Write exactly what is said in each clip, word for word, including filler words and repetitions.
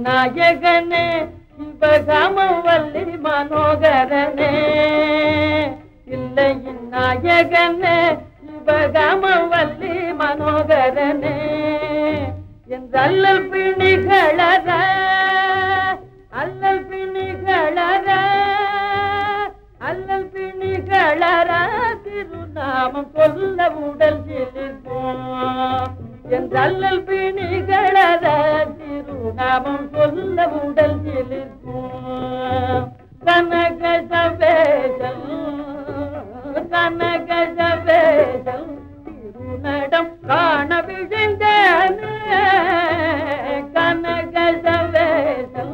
நாயகனே சிவகாமம் வள்ளி மனோகரனே இல்லையின் நாயகனே சிவகாமம் வள்ளி மனோகரனே என்றல்லல் பிணிகளர அல்லல் பிணிகளர அல்லல் பிணிகளர திருநாமம் சொல்ல உடல் சிலிர்ப்போம் என்றல்லல் பிணிகளர திருநாமம் சொல்ல உடல் சிலிர்ப்போம் கனக சவேசல் கனக சவேசல் திருநடம் காண விழுந்தேனே கனக சவேசல்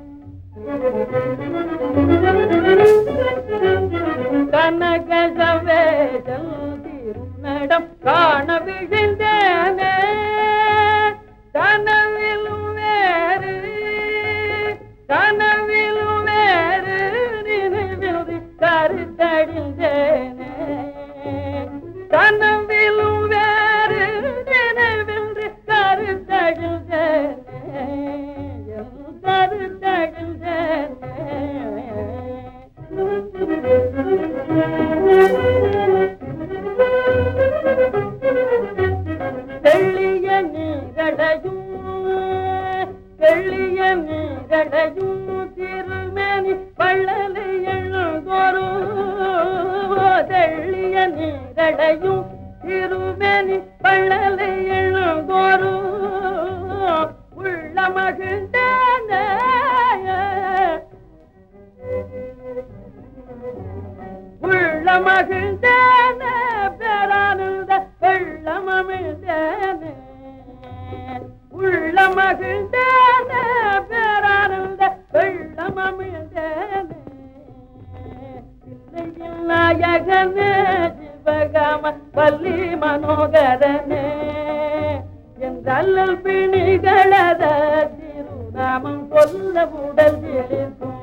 கனக சவேசல் திருநடம் காண விழுந்தேனே கனவிலும் வேறு கனவிலும் வேறு நினைவில் கருத்தடிந்தேனே கனவிலும் வேறு நினைவில் கருத்தடிந்தேனே கருத்தடிந்தேனே தெள்ளிய நீரடையும் தெள்ளிய நீரடையும் திருமேனி பள்ளலை எழுதோறும் தெள்ளிய நீரடையும் திருமேனி பள்ளலை எழுதோறும் உள்ள மகிழ்ந்தேனே உள்ள மகிழ்ந்தேனே பேரானந்த வெள்ளமமிழ்ந்தேனே உள்ள மகிழ்ந்தேனே பேரானந்த வெள்ளமமிழ்ந்தேனே இல்லையில் நாயகனே சிவகாம வள்ளி மனோகரனே என்றல்லல் பிணிகளத திருநாமம் சொல்ல உடல் சிலிர்க்கும்